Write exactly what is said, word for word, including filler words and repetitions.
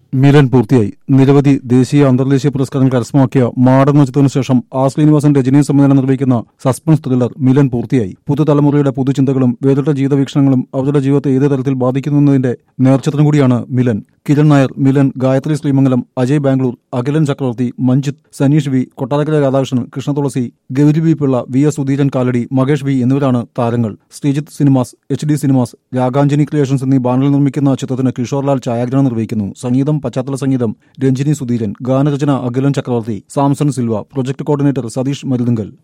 മിലൻ പൂർത്തിയായി. നിരവധി ദേശീയ അന്തർദേശീയ പുരസ്കാരങ്ങൾ കരസ്ഥമാക്കിയ മാടൻ എന്ന ചിത്രത്തിനു ശേഷം ആർ ശ്രീനിവാസൻ രജനി സംവിധാനം നിർവഹിക്കുന്ന സസ്പെൻസ് ത്രില്ലർ മിലൻ പൂർത്തിയായി. പുതുതലമുറയുടെ പുതുചിന്തകളും വേറിട്ട ജീവിത വീക്ഷണങ്ങളും അവരുടെ ജീവിതത്തെ ഏത് തരത്തിൽ ബാധിക്കുന്നതിന്റെ നേർചിത്രം കൂടിയാണ് Milan. Kiran Nair, Milan, Gayathri Sreemangalam, Ajay Bangalore, Akhilan Chakravarthy, Manjith, Saneesh V, Kottarakkara Radhakrishnan, Krishna Thulasi, Gowri B Pillai, V S Sudheeran Kalady, Makesh V എന്നിവരാണ് താരങ്ങൾ. Sreejith cinemas, H D cinemas, Raganjani creations എന്നീ ബാനറിൽ നിർമ്മിക്കുന്ന ചിത്രത്തിന് കിഷോർലാൽ ഛായാഗ്രഹണം നിർവഹിക്കുന്നു. സംഗീതം, പശ്ചാത്തല സംഗീതം രഞ്ജിനി സുധീരൻ, ഗാനരചന Akhilan Chakravarthy, Samson Silva, project coordinator Satheesh മരുതുങ്കൽ.